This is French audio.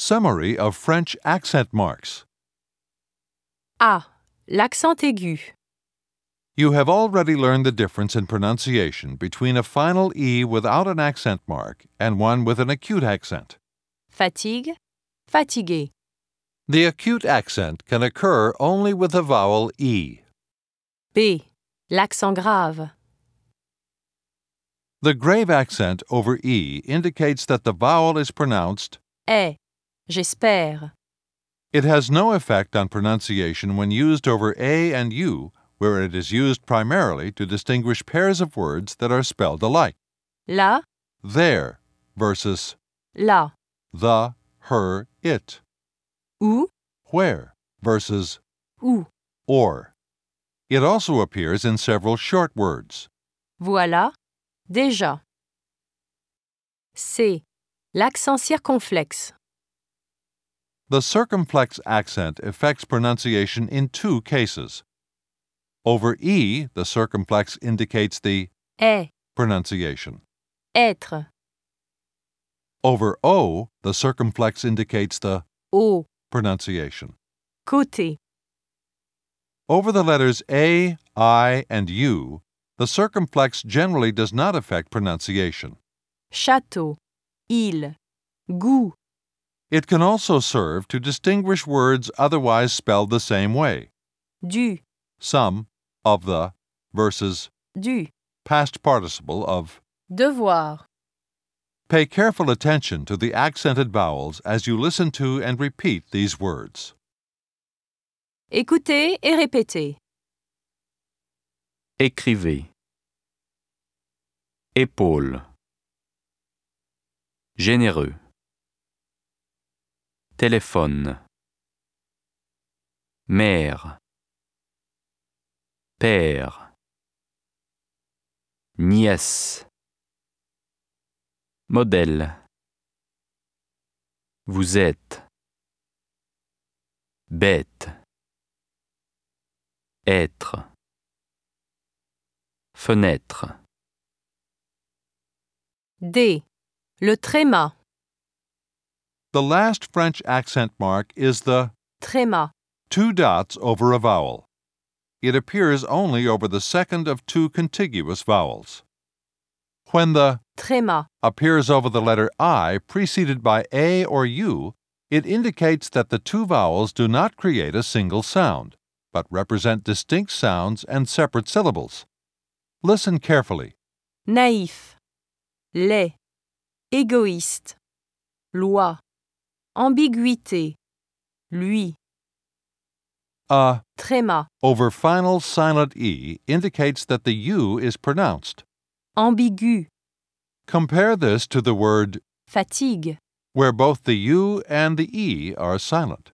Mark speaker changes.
Speaker 1: Summary of French accent marks.
Speaker 2: A. L'accent aigu.
Speaker 1: You have already learned the difference in pronunciation between a final E without an accent mark and one with an acute accent.
Speaker 2: Fatigue, fatigué.
Speaker 1: The acute accent can occur only with the vowel E.
Speaker 2: B. L'accent grave.
Speaker 1: The grave accent over E indicates that the vowel is pronounced.
Speaker 2: Est, j'espère.
Speaker 1: It has no effect on pronunciation when used over A and U, where it is used primarily to distinguish pairs of words that are spelled alike.
Speaker 2: Là,
Speaker 1: There versus
Speaker 2: là.
Speaker 1: the, her, it.
Speaker 2: Où,
Speaker 1: Where versus
Speaker 2: où.
Speaker 1: or. It also appears in several short words.
Speaker 2: Voilà, déjà. C. L'accent circonflexe.
Speaker 1: The circumflex accent affects pronunciation in two cases. Over E, the circumflex indicates the
Speaker 2: Est,
Speaker 1: pronunciation.
Speaker 2: être.
Speaker 1: Over O, the circumflex indicates the
Speaker 2: Au,
Speaker 1: pronunciation.
Speaker 2: côté.
Speaker 1: Over the letters A, I, and U, the circumflex generally does not affect pronunciation.
Speaker 2: Château, île, goût.
Speaker 1: It can also serve to distinguish words otherwise spelled the same way.
Speaker 2: Du,
Speaker 1: Some, of the, versus
Speaker 2: du.
Speaker 1: past participle of.
Speaker 2: Devoir.
Speaker 1: Pay careful attention to the accented vowels as you listen to and repeat these words.
Speaker 2: Écoutez et répétez.
Speaker 3: Écrivez. Épaule. Généreux. Téléphone. Mère. Père. Nièce. Modèle. Vous êtes. Bête. Être. Fenêtre.
Speaker 2: D. Le tréma.
Speaker 1: The last French accent mark is the
Speaker 2: Tréma.
Speaker 1: two dots over a vowel. It appears only over the second of two contiguous vowels. When the
Speaker 2: Tréma.
Speaker 1: appears over the letter I preceded by A or U, it indicates that the two vowels do not create a single sound, but represent distinct sounds and separate syllables. Listen carefully.
Speaker 2: Naïf. Laid. Égoïste. Loi. Ambiguïté. Lui.
Speaker 1: A
Speaker 2: Tréma.
Speaker 1: over final silent E indicates that the U is pronounced.
Speaker 2: Ambigu.
Speaker 1: Compare this to the word
Speaker 2: Fatigue.
Speaker 1: where both the U and the E are silent.